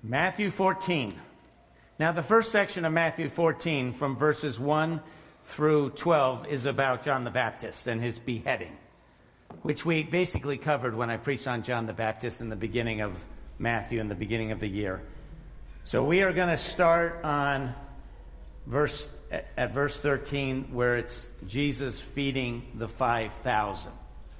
Matthew 14. Now, the first section of Matthew 14, from verses 1 through 12, is about John the Baptist and his beheading, which we basically covered when I preached on John the Baptist in the beginning of Matthew, in the beginning of the year. So we are going to start on verse 13, where it's Jesus feeding the 5,000.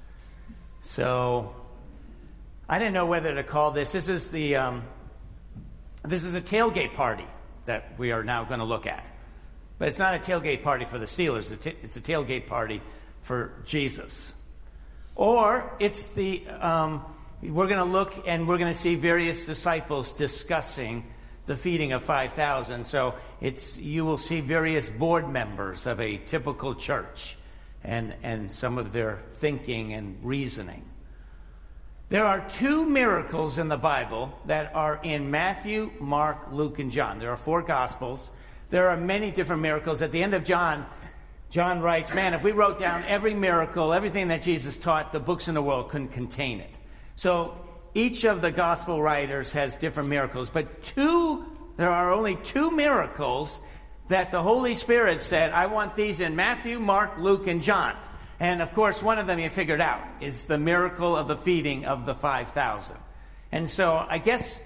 So I didn't know whether to call this. This is a tailgate party that we are now going to look at. But it's not a tailgate party for the Steelers. It's a tailgate party for Jesus. Or it's we're going to look and we're going to see various disciples discussing the feeding of 5,000. So you will see various board members of a typical church and some of their thinking and reasoning. There are two miracles in the Bible that are in Matthew, Mark, Luke, and John. There are 4 Gospels. There are many different miracles. At the end of John writes, man, if we wrote down every miracle, everything that Jesus taught, the books in the world couldn't contain it. So each of the Gospel writers has different miracles. But there are only 2 miracles that the Holy Spirit said, I want these in Matthew, Mark, Luke, and John. And, of course, one of them you figured out is the miracle of the feeding of the 5,000. And so I guess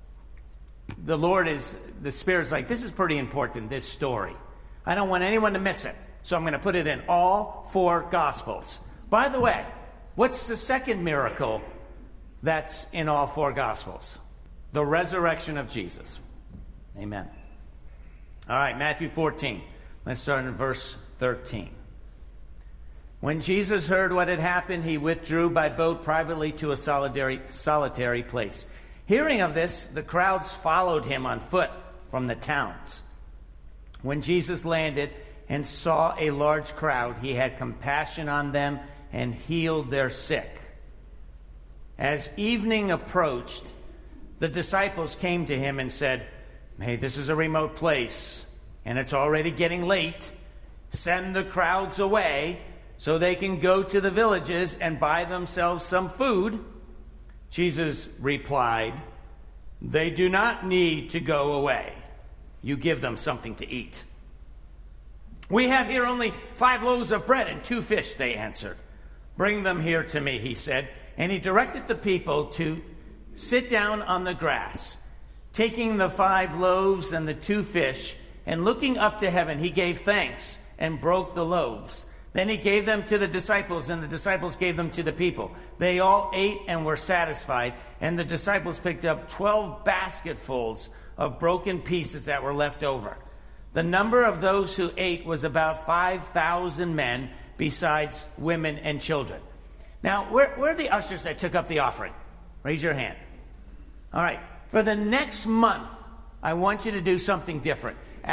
the Spirit's like, this is pretty important, this story. I don't want anyone to miss it. So I'm going to put it in all 4 Gospels. By the way, what's the second miracle that's in all 4 Gospels? The resurrection of Jesus. Amen. All right, Matthew 14. Let's start in verse 13. When Jesus heard what had happened, he withdrew by boat privately to a solitary place. Hearing of this, the crowds followed him on foot from the towns. When Jesus landed and saw a large crowd, he had compassion on them and healed their sick. As evening approached, the disciples came to him and said, hey, this is a remote place, and it's already getting late. Send the crowds away so they can go to the villages and buy themselves some food. Jesus replied, they do not need to go away. You give them something to eat. We have here only 5 loaves of bread and 2 fish, they answered. Bring them here to me, he said. And he directed the people to sit down on the grass. Taking the 5 loaves and the 2 fish, and looking up to heaven, he gave thanks and broke the loaves. Then he gave them to the disciples, and the disciples gave them to the people. They all ate and were satisfied, and the disciples picked up 12 basketfuls of broken pieces that were left over. The number of those who ate was about 5,000 men, besides women and children. Now, where are the ushers that took up the offering? Raise your hand. All right. For the next month, I want you to do something different.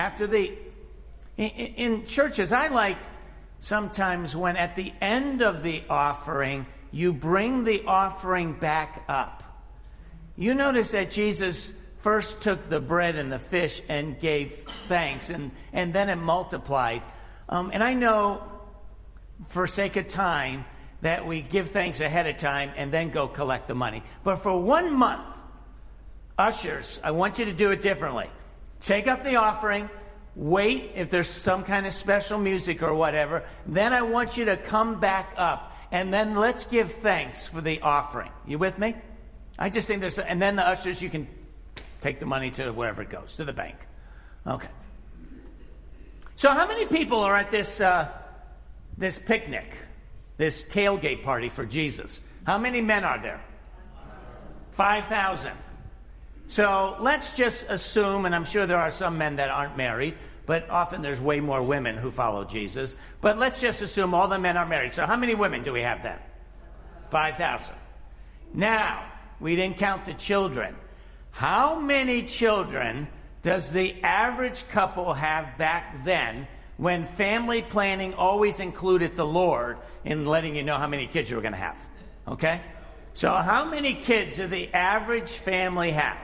In churches, I like sometimes when at the end of the offering, you bring the offering back up. You notice that Jesus first took the bread and the fish and gave thanks, and then it multiplied. And I know, for sake of time, that we give thanks ahead of time and then go collect the money. But for 1 month, ushers, I want you to do it differently. Take up the offering. Wait if there's some kind of special music or whatever. Then I want you to come back up. And then let's give thanks for the offering. You with me? I just think and then the ushers, you can take the money to wherever it goes, to the bank. Okay. So how many people are at this picnic, this tailgate party for Jesus? How many men are there? 5,000. So let's just assume, and I'm sure there are some men that aren't married, but often there's way more women who follow Jesus. But let's just assume all the men are married. So how many women do we have then? 5,000. Now, we didn't count the children. How many children does the average couple have back then, when family planning always included the Lord in letting you know how many kids you were going to have? Okay? So how many kids do the average family have?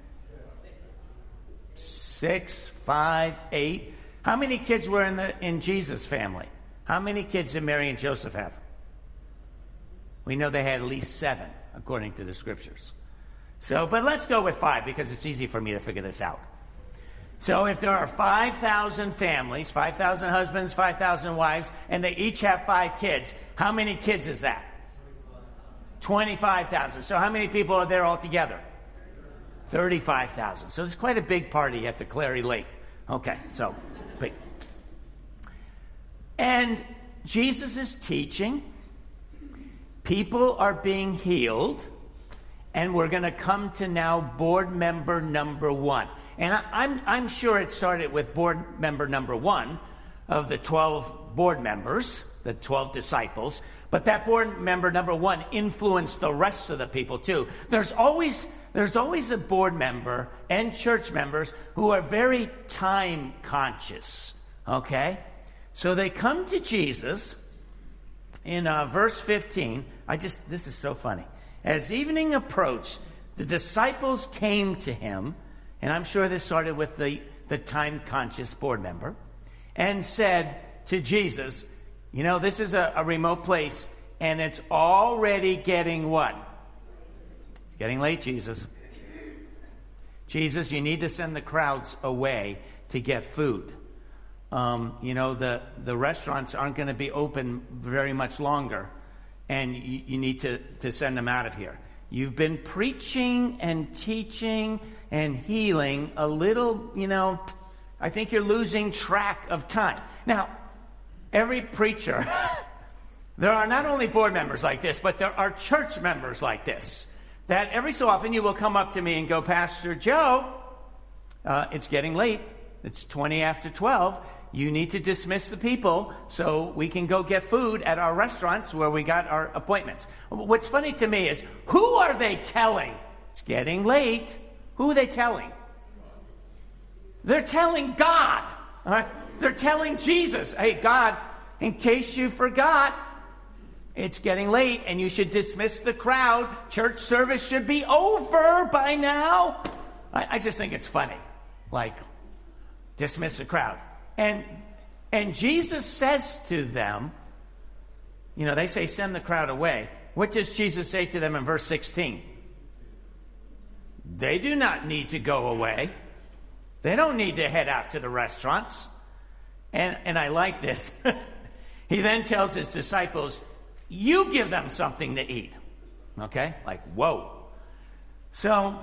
6, 5, 8. How many kids were in Jesus' family? How many kids did Mary and Joseph have? We know they had at least 7, according to the scriptures. So, but let's go with 5 because it's easy for me to figure this out. So if there are 5,000 families, 5,000 husbands, 5,000 wives, and they each have 5 kids, how many kids is that? 25,000. So how many people are there altogether? 35,000. So it's quite a big party at the Clary Lake. Okay, so big. And Jesus is teaching. People are being healed. And we're going to come to now board member number 1. And I'm sure it started with board member number 1 of the 12 board members, the 12 disciples. But that board member number 1 influenced the rest of the people too. There's always a board member and church members who are very time conscious. Okay? So they come to Jesus in verse 15. This is so funny. As evening approached, the disciples came to him, and I'm sure this started with the time-conscious board member, and said to Jesus, you know, this is a remote place, and it's already getting what? It's getting late, Jesus. Jesus, you need to send the crowds away to get food. You know, the restaurants aren't going to be open very much longer. And you need to send them out of here. You've been preaching and teaching and healing a little, you know, I think you're losing track of time. Now, every preacher, there are not only board members like this, but there are church members like this. That every so often you will come up to me and go, Pastor Joe, it's getting late. It's 20 after 12. You need to dismiss the people so we can go get food at our restaurants where we got our appointments. What's funny to me is, who are they telling? It's getting late. Who are they telling? They're telling God. They're telling Jesus, hey, God, in case you forgot, it's getting late and you should dismiss the crowd. Church service should be over by now. I just think it's funny. Like, dismiss the crowd. And Jesus says to them, you know, they say, send the crowd away. What does Jesus say to them in verse 16? They do not need to go away. They don't need to head out to the restaurants. And I like this. He then tells his disciples, you give them something to eat. Okay? Like, whoa. So,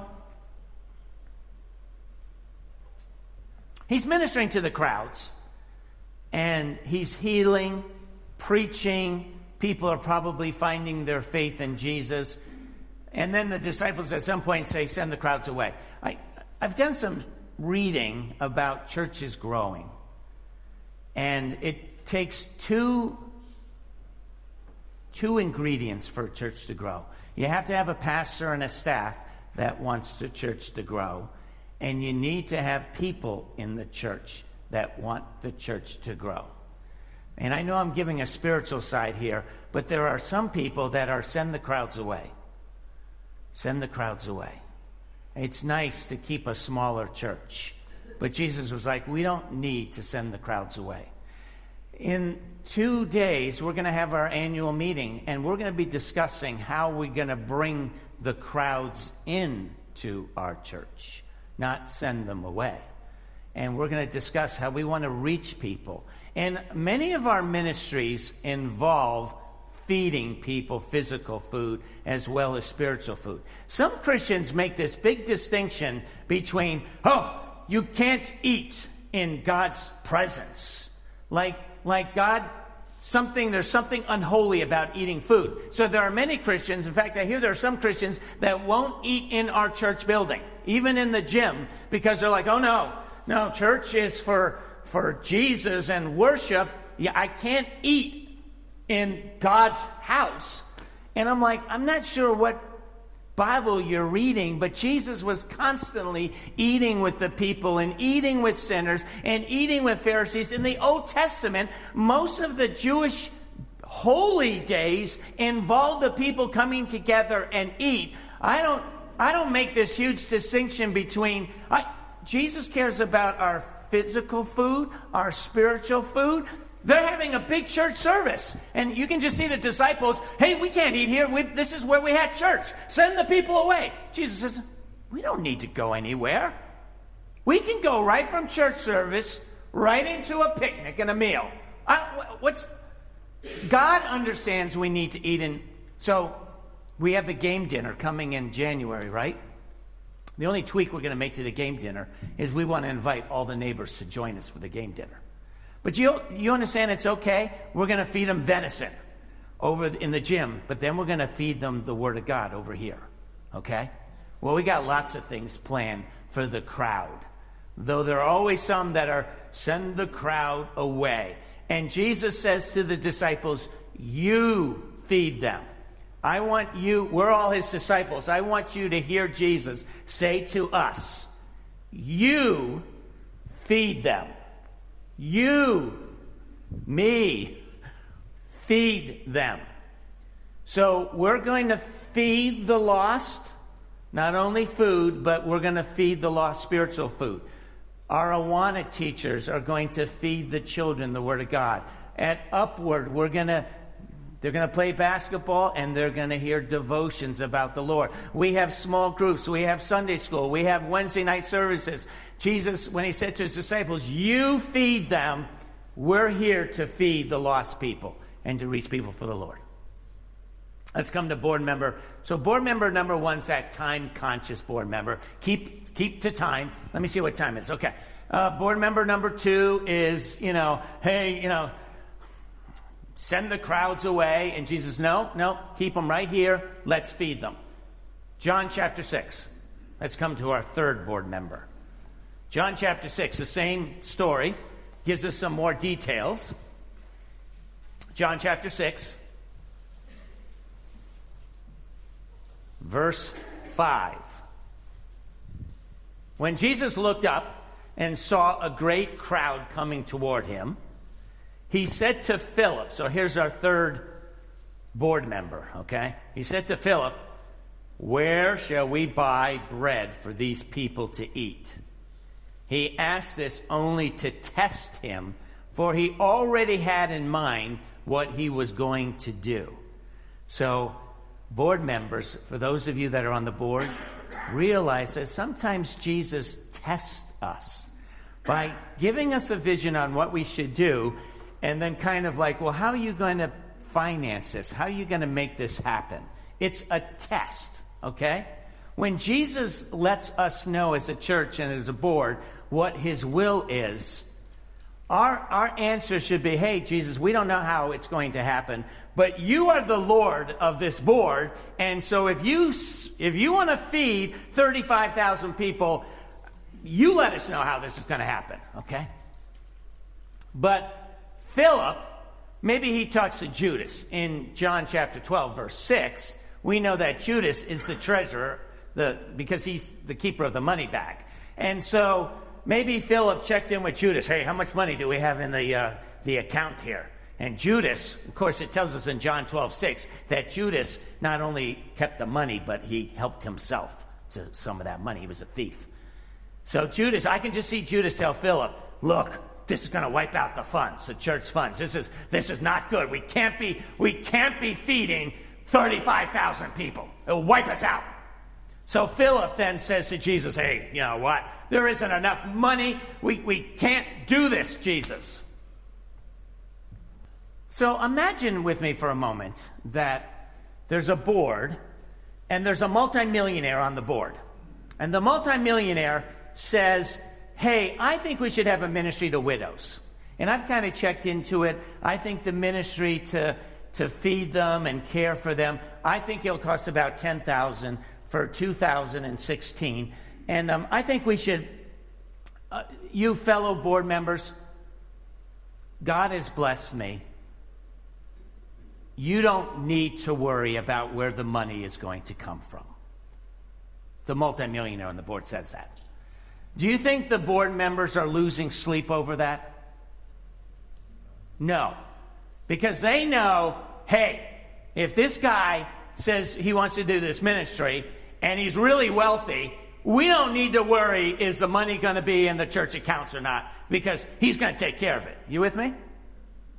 he's ministering to the crowds, and he's healing, preaching. People are probably finding their faith in Jesus. And then the disciples at some point say, send the crowds away. I've done some reading about churches growing. And it takes two ingredients for a church to grow. You have to have a pastor and a staff that wants the church to grow. And you need to have people in the church that want the church to grow. And I know I'm giving a spiritual side here, but there are some people that are send the crowds away. Send the crowds away. It's nice to keep a smaller church. But Jesus was like, we don't need to send the crowds away. In 2 days, we're going to have our annual meeting, and we're going to be discussing how we're going to bring the crowds in to our church, not send them away. And we're going to discuss how we want to reach people. And many of our ministries involve feeding people physical food as well as spiritual food. Some Christians make this big distinction between, you can't eat in God's presence. Like God, there's something unholy about eating food. So there are many Christians, in fact, I hear there are some Christians that won't eat in our church building, even in the gym, because they're like, oh no, church is for Jesus and worship. Yeah, I can't eat in God's house. And I'm like, I'm not sure what Bible you're reading, but Jesus was constantly eating with the people and eating with sinners and eating with Pharisees. In the Old Testament, most of the Jewish holy days involved the people coming together and eat. I don't make this huge distinction between Jesus cares about our physical food, our spiritual food. They're having a big church service. And you can just see the disciples, hey, we can't eat here. This is where we had church. Send the people away. Jesus says, we don't need to go anywhere. We can go right from church service right into a picnic and a meal. God understands we need to eat. And so we have the game dinner coming in January, right? The only tweak we're going to make to the game dinner is we want to invite all the neighbors to join us for the game dinner. But you understand it's okay? We're going to feed them venison over in the gym, but then we're going to feed them the Word of God over here, okay? Well, we got lots of things planned for the crowd, though there are always some that are send the crowd away. And Jesus says to the disciples, you feed them. I want you, we're all his disciples. I want you to hear Jesus say to us, you feed them. You, me, feed them. So we're going to feed the lost, not only food, but we're going to feed the lost spiritual food. Our Awana teachers are going to feed the children the Word of God. At Upward, they're going to play basketball and they're going to hear devotions about the Lord. We have small groups. We have Sunday school. We have Wednesday night services. Jesus, when he said to his disciples, you feed them, we're here to feed the lost people and to reach people for the Lord. Let's come to board member. So board member number 1's that time-conscious board member. Keep to time. Let me see what time it is. Okay. Board member number 2 is, hey, send the crowds away. And Jesus, no, keep them right here. Let's feed them. John chapter 6. Let's come to our 3rd board member. John chapter 6, the same story, gives us some more details. John chapter 6, verse 5. When Jesus looked up and saw a great crowd coming toward him, he said to Philip, so here's our 3rd board member, okay? He said to Philip, where shall we buy bread for these people to eat? He asked this only to test him, for he already had in mind what he was going to do. So, board members, for those of you that are on the board, realize that sometimes Jesus tests us by giving us a vision on what we should do, and then kind of like, well, how are you going to finance this? How are you going to make this happen? It's a test, okay? When Jesus lets us know as a church and as a board what his will is, our answer should be, hey, Jesus, we don't know how it's going to happen, but you are the Lord of this board, and so if you want to feed 35,000 people, you let us know how this is going to happen, okay? But Philip, maybe he talks to Judas. In John chapter 12, verse 6, we know that Judas is the treasurer, because he's the keeper of the money bag. And so maybe Philip checked in with Judas. Hey, how much money do we have in the account here? And Judas, of course, it tells us in John 12:6 that Judas not only kept the money, but he helped himself to some of that money. He was a thief. So Judas, I can just see Judas tell Philip, look, this is going to wipe out the funds, the church funds. This is not good. We can't be feeding 35,000 people. It'll wipe us out. So Philip then says to Jesus, hey, you know what? There isn't enough money. We can't do this, Jesus. So imagine with me for a moment that there's a board and there's a multimillionaire on the board. And the multimillionaire says, hey, I think we should have a ministry to widows. And I've kind of checked into it. I think the ministry to feed them and care for them, I think it'll cost about $10,000 for 2016. And I think we should, you fellow board members, God has blessed me. You don't need to worry about where the money is going to come from. The multimillionaire on the board says that. Do you think the board members are losing sleep over that? No. Because they know, hey, if this guy says he wants to do this ministry and he's really wealthy, we don't need to worry, is the money going to be in the church accounts or not? Because he's going to take care of it. You with me?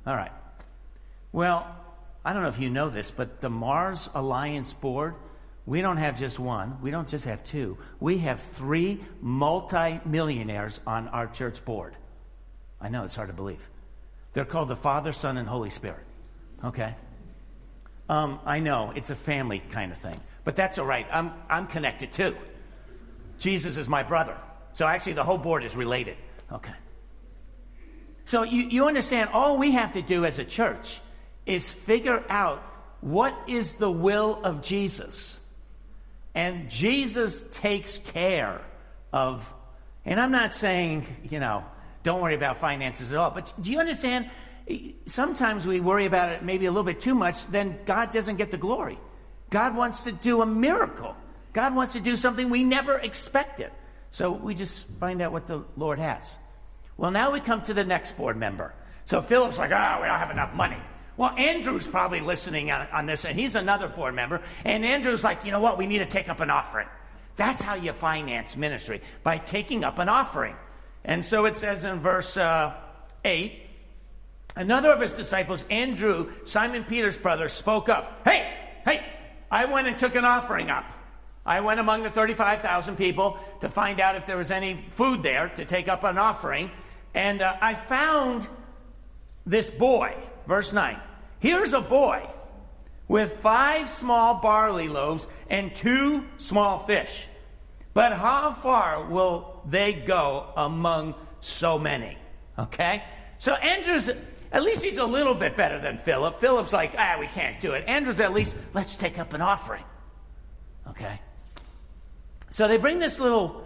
All right. Well, I don't know if you know this, but the Mars Alliance Board, we don't have just one. We don't just have two. We have 3 multi-millionaires on our church board. I know, it's hard to believe. They're called the Father, Son, and Holy Spirit. Okay? I know, it's a family kind of thing. But that's all right. I'm connected too. Jesus is my brother. So actually the whole board is related. Okay. So you understand, all we have to do as a church is figure out what is the will of Jesus. And Jesus takes care of, and I'm not saying, don't worry about finances at all, but do you understand? Sometimes we worry about it maybe a little bit too much, then God doesn't get the glory. God wants to do a miracle. God wants to do something we never expected. So we just find out what the Lord has. Well, now we come to the next board member. So Philip's like, we don't have enough money. Well, Andrew's probably listening on this, and he's another board member. And Andrew's like, you know what? We need to take up an offering. That's how you finance ministry, by taking up an offering. And so it says in verse 8, another of his disciples, Andrew, Simon Peter's brother, spoke up. Hey, I went and took an offering up. I went among the 35,000 people to find out if there was any food there to take up an offering. And I found this boy, verse 9. Here's a boy with 5 small barley loaves and 2 small fish. But how far will they go among so many? Okay? So Andrew's, at least he's a little bit better than Philip. Philip's like, we can't do it. Andrew's at least, let's take up an offering. Okay? So they bring this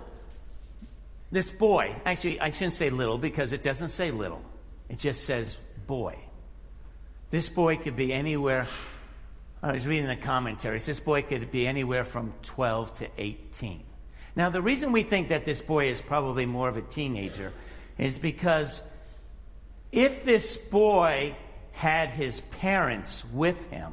boy. Actually, I shouldn't say little because it doesn't say little. It just says boy. This boy could be anywhere. I was reading the commentaries. This boy could be anywhere from 12 to 18. Now, the reason we think that this boy is probably more of a teenager is because if this boy had his parents with him,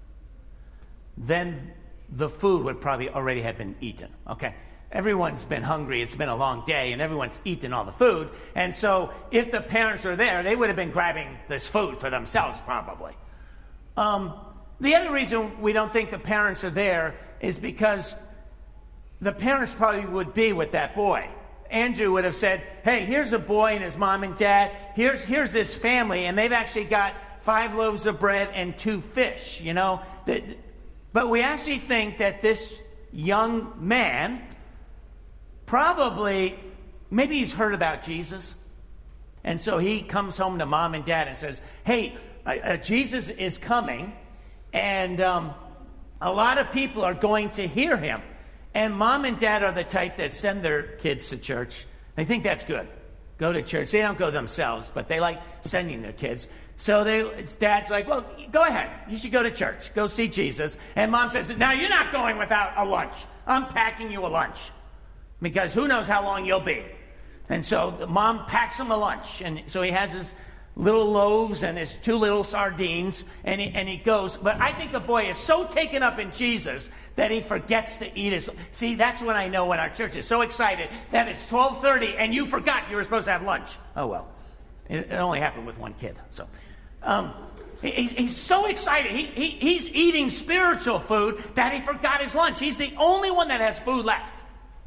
then the food would probably already have been eaten. Okay? Everyone's been hungry. It's been a long day, and everyone's eaten all the food. And so if the parents are there, they would have been grabbing this food for themselves, probably. The other reason we don't think the parents are there is because the parents probably would be with that boy. Andrew would have said, hey, here's a boy and his mom and dad. Here's this family, and they've actually got 5 loaves of bread and 2 fish, But we actually think that this young man probably, maybe he's heard about Jesus. And so he comes home to mom and dad and says, hey, Jesus is coming. And a lot of people are going to hear him. And mom and dad are the type that send their kids to church. They think that's good. Go to church. They don't go themselves, but they like sending their kids. So dad's like, well, go ahead. You should go to church. Go see Jesus. And mom says, now you're not going without a lunch. I'm packing you a lunch. Because who knows how long you'll be. And so mom packs him a lunch. And so he has his little loaves and his 2 little sardines. And he goes. But I think the boy is so taken up in Jesus that he forgets to eat his. See, that's when I know when our church is so excited that it's 12:30 and you forgot you were supposed to have lunch. Oh, well. It only happened with one kid. So he's so excited. He's eating spiritual food that he forgot his lunch. He's the only one that has food left.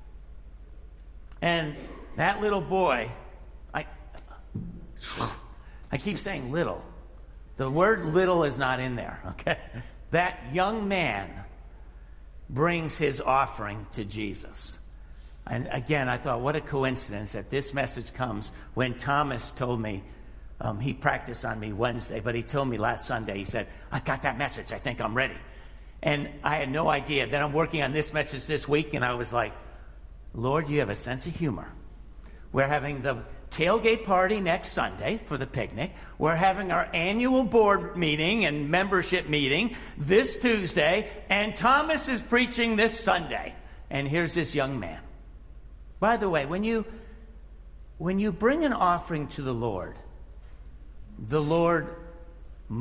And that little boy, I keep saying little. The word little is not in there, okay? That young man brings his offering to Jesus. And again, I thought, what a coincidence that this message comes when Thomas told me, he practiced on me Wednesday, but he told me last Sunday, he said, I got that message, I think I'm ready. And I had no idea that I'm working on this message this week, and I was like, Lord, you have a sense of humor. We're having the tailgate party next Sunday for the picnic. We're having our annual board meeting and membership meeting this Tuesday, and Thomas is preaching this Sunday. And here's this young man. By the way, when you bring an offering to the Lord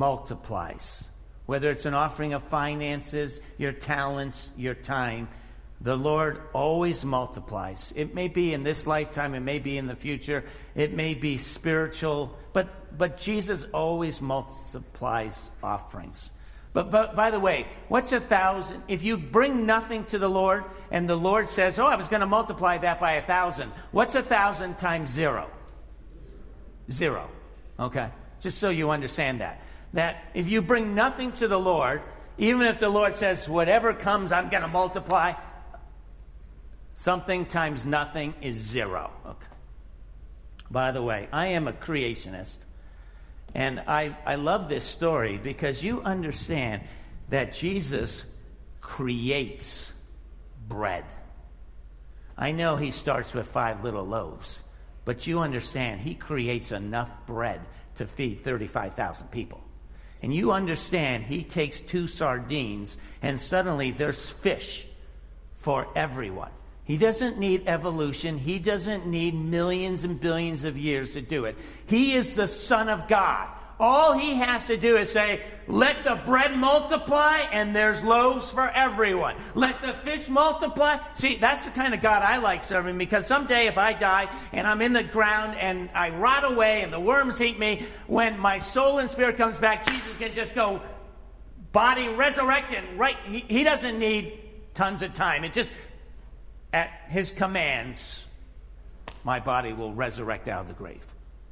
multiplies. Whether it's an offering of finances, your talents, your time, The Lord always multiplies. It may be in this lifetime, it may be in the future, it may be spiritual, but Jesus always multiplies offerings. But by the way, what's 1,000? If you bring nothing to the Lord, and the Lord says, I was going to multiply that by 1,000. What's 1,000 times 0? 0. Okay? Just so you understand that. That if you bring nothing to the Lord, even if the Lord says, whatever comes, I'm going to multiply, something times nothing is 0. Okay. By the way, I am a creationist. And I love this story because you understand that Jesus creates bread. I know he starts with 5 little loaves, but you understand he creates enough bread to feed 35,000 people. And you understand he takes 2 sardines and suddenly there's fish for everyone. He doesn't need evolution. He doesn't need millions and billions of years to do it. He is the Son of God. All he has to do is say, let the bread multiply and there's loaves for everyone. Let the fish multiply. See, that's the kind of God I like serving, because someday if I die and I'm in the ground and I rot away and the worms eat me, when my soul and spirit comes back, Jesus can just go, body resurrected. Right? He doesn't need tons of time. It just, at his commands, my body will resurrect out of the grave.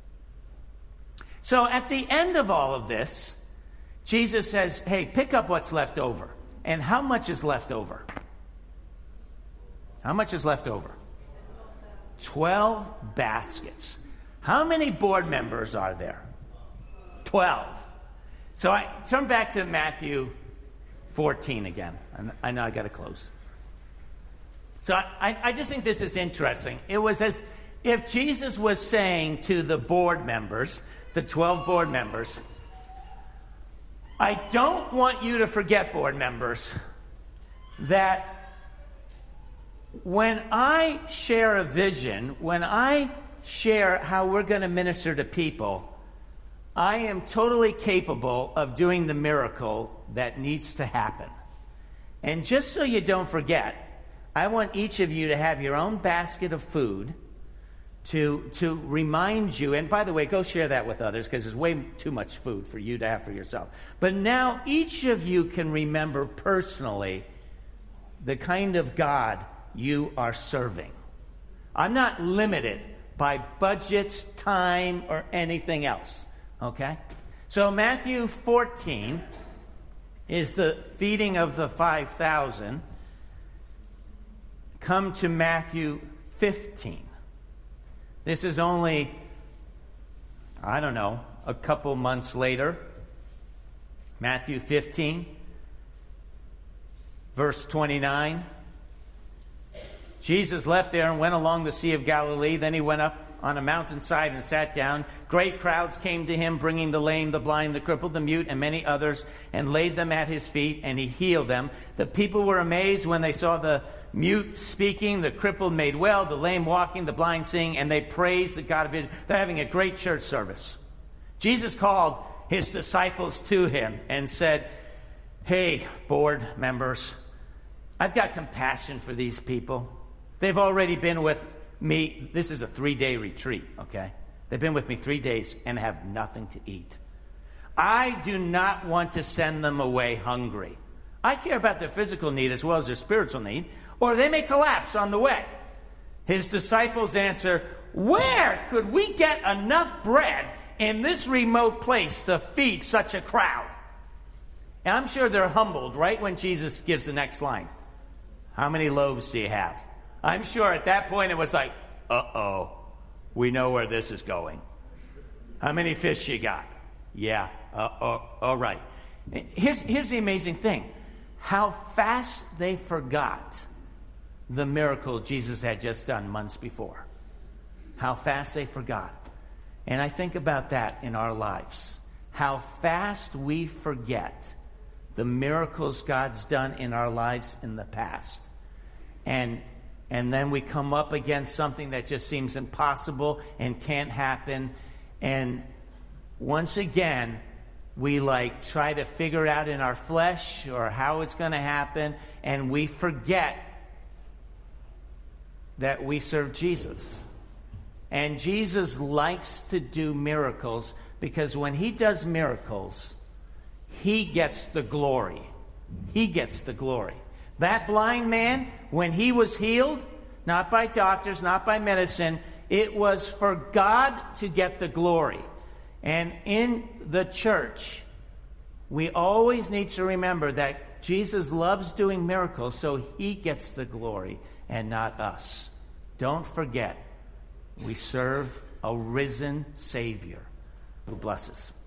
So at the end of all of this, Jesus says, hey, pick up what's left over. And how much is left over? How much is left over? 12 baskets. How many board members are there? 12. So I turn back to Matthew 14 again. I know I got to close. So I just think this is interesting. It was as if Jesus was saying to the board members, the 12 board members, I don't want you to forget, board members, that when I share a vision, when I share how we're going to minister to people, I am totally capable of doing the miracle that needs to happen. And just so you don't forget, I want each of you to have your own basket of food to remind you, and by the way, go share that with others, because there's way too much food for you to have for yourself. But now each of you can remember personally the kind of God you are serving. I'm not limited by budgets, time, or anything else. Okay? So Matthew 14 is the feeding of the 5,000. Come to Matthew 15. This is only, I don't know, a couple months later. Matthew 15, verse 29. Jesus left there and went along the Sea of Galilee. Then he went up on a mountainside and sat down. Great crowds came to him, bringing the lame, the blind, the crippled, the mute, and many others, and laid them at his feet, and he healed them. The people were amazed when they saw the mute speaking, the crippled made well, the lame walking, the blind seeing, and they praised the God of Israel. They're having a great church service. Jesus called his disciples to him and said, hey, board members, I've got compassion for these people. They've already been with me. This is a 3-day retreat, okay? They've been with me 3 days and have nothing to eat. I do not want to send them away hungry. I care about their physical need as well as their spiritual need, or they may collapse on the way. His disciples answer, where could we get enough bread in this remote place to feed such a crowd? And I'm sure they're humbled right when Jesus gives the next line. How many loaves do you have? I'm sure at that point it was like, uh-oh, we know where this is going. How many fish you got? Yeah, all right. Here's the amazing thing. How fast they forgot the miracle Jesus had just done months before. How fast they forgot. And I think about that in our lives. How fast we forget the miracles God's done in our lives in the past. And then we come up against something that just seems impossible and can't happen. And once again, we try to figure out in our flesh or how it's going to happen, and we forget that we serve Jesus. And Jesus likes to do miracles because when he does miracles, he gets the glory. He gets the glory. That blind man, when he was healed, not by doctors, not by medicine, it was for God to get the glory. And in the church, we always need to remember that Jesus loves doing miracles, so he gets the glory and not us. Don't forget, we serve a risen Savior who blesses.